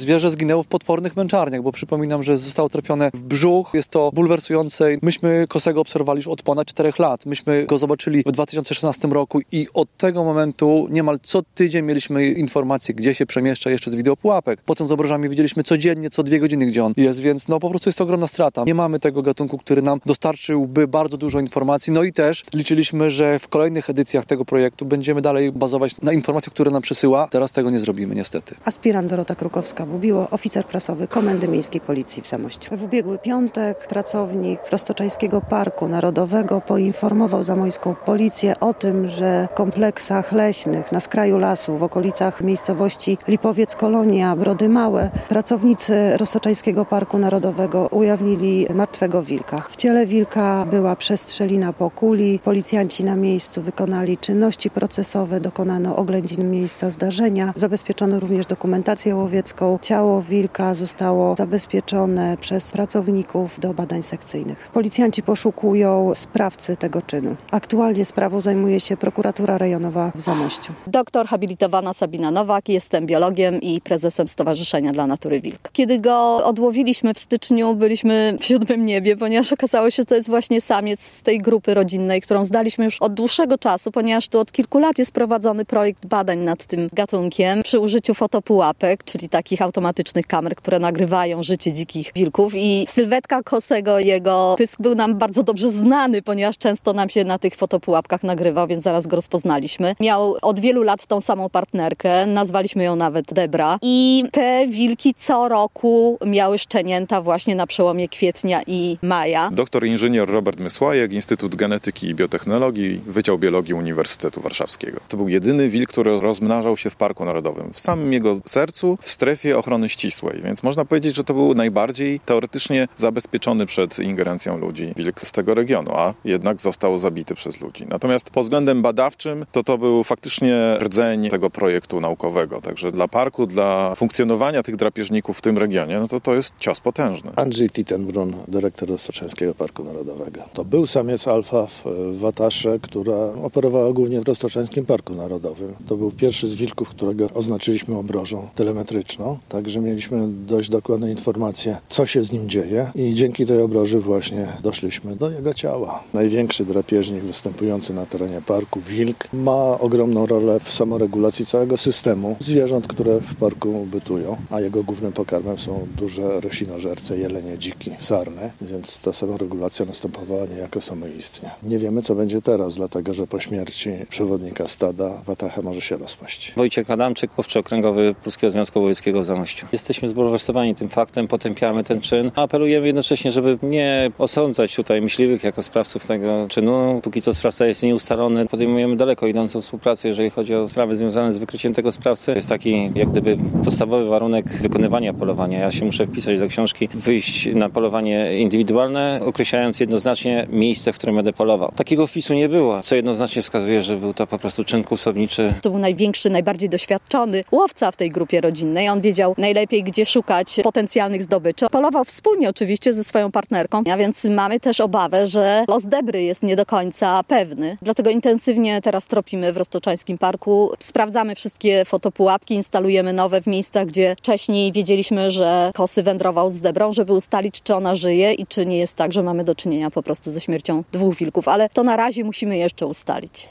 Zwierzę zginęło w potwornych męczarniach, bo przypominam, że zostało trafione w brzuch. Jest to bulwersujące. Myśmy Kosego obserwowali już od ponad 4 lat. Myśmy go zobaczyli w 2016 roku i od tego momentu niemal co tydzień mieliśmy informacje, gdzie się przemieszcza jeszcze z wideopułapek. Potem z obrożami widzieliśmy codziennie, co 2 godziny, gdzie on jest, więc po prostu jest to ogromna strata. Nie mamy tego gatunku, który nam dostarczyłby bardzo dużo informacji. No i też liczyliśmy, że w kolejnych edycjach tego projektu będziemy dalej bazować na informacjach, które nam przysyła. Teraz tego nie zrobimy niestety. Aspirant Dorota Krukowska-Bubiło, oficer prasowy Komendy Miejskiej Policji w Zamościu. W ubiegły piątek pracownik Roztoczańskiego Parku Narodowego poinformował zamojską policję o tym, że w kompleksach leśnych na skraju lasu w okolicach miejscowości Lipowiec Kolonia, Brody Małe pracownicy Roztoczańskiego Parku Narodowego ujawnili martwego wilka. W ciele wilka była przestrzelina po kuli. Policjanci na miejscu wykonali czynności procesowe, dokonano oględzin miejsca zdarzenia. Zabezpieczono również dokumentację łowiecką. Ciało wilka zostało zabezpieczone przez pracowników do badań sekcyjnych. Policjanci poszukują sprawcy tego czynu. Aktualnie sprawą zajmuje się prokuratura rejonowa w Zamościu. Doktor habilitowana Sabina Nowak, jestem biologiem i prezesem Stowarzyszenia dla Natury Wilk. Kiedy go odłowiliśmy w styczniu, byliśmy w 7. niebie, ponieważ okazało się, że to jest właśnie samiec z tej grupy rodzinnej, którą zdaliśmy już od dłuższego czasu, ponieważ tu od kilku lat jest prowadzony projekt badań nad tym gatunkiem przy użyciu fotopułapek, czyli takich automatycznych kamer, które nagrywają życie dzikich wilków i sylwetka Kosego, jego pysk był nam bardzo dobrze znany, ponieważ często nam się na tych fotopułapkach nagrywał, więc zaraz go rozpoznaliśmy. Miał od wielu lat tą samą partnerkę, nazwaliśmy ją nawet Debra i te wilki co roku miały szczenięta właśnie na przełomie kwietnia i maja. Doktor inżynier Robert Mysłajek, Instytut Genetyki i Biotechnologii, Wydział Biologii Uniwersytetu Warszawskiego. To był jedyny wilk, który rozmnażał się w Parku Narodowym. W samym jego sercu, w strefie ochrony ścisłej, więc można powiedzieć, że to był najbardziej teoretycznie zabezpieczony przed ingerencją ludzi wilk z tego regionu, a jednak został zabity przez ludzi. Natomiast pod względem badawczym to był faktycznie rdzeń tego projektu naukowego. Także dla parku, dla funkcjonowania tych drapieżników w tym regionie, to jest cios potężny. Andrzej Titenbrun, dyrektor Roztoczańskiego Parku Narodowego. To był samiec alfa w Watasze, która operowała głównie w Roztoczańskim Parku Narodowym. To był pierwszy z wilków, którego oznaczyliśmy obrożą telemetryczną, także mieliśmy dość dokładne informacje, co się z nim dzieje i dzięki tej obroży właśnie doszliśmy do jego ciała. Największy drapieżnik występujący na terenie parku, wilk, ma ogromną rolę w samoregulacji całego systemu zwierząt, które w parku bytują, a jego głównym pokarmem są duże roślinożerce, jelenie, dziki, sarny, więc ta samoregulacja następowała niejako samoistnie. Nie wiemy, co będzie teraz, dlatego że po śmierci przewodnika stada Watachę może się rozpaść. Wojciech Adamczyk, łowczy okręgowy Polskiego Związku Łowieckiego w Zamościu. Jesteśmy zbulwersowani tym faktem, potępiamy ten czyn, a apelujemy jednocześnie, żeby nie osądzać tutaj myśliwych jako sprawców tego czynu. Póki co sprawca jest nieustalony, podejmujemy daleko idącą współpracę, jeżeli chodzi o sprawy związane z wykryciem tego sprawcy. Jest taki jak gdyby podstawowy warunek wykonywania polowania. Ja się muszę wpisać do książki, wyjść na polowanie indywidualne, określając jednoznacznie miejsce, w którym będę polował. Takiego wpisu nie było, co jednoznacznie wskazuje, że był to po prostu czyn kłusowniczy. To był największy, najbardziej doświadczony łowca w tej grupie rodzinnej. On wiedział najlepiej, gdzie szukać potencjalnych zdobyczy. Polował wspólnie oczywiście ze swoją partnerką, a więc mamy też obawę, że los Debry jest nie do końca pewny. Dlatego intensywnie teraz tropimy w Roztoczańskim Parku. Sprawdzamy wszystkie fotopułapki, instalujemy nowe w miejscach, gdzie wcześniej wiedzieliśmy, że Kosy wędrował z Debrą, żeby ustalić, czy ona żyje i czy nie jest tak, że mamy do czynienia po prostu ze śmiercią 2 wilków. Ale to na razie musimy jeszcze ustalić.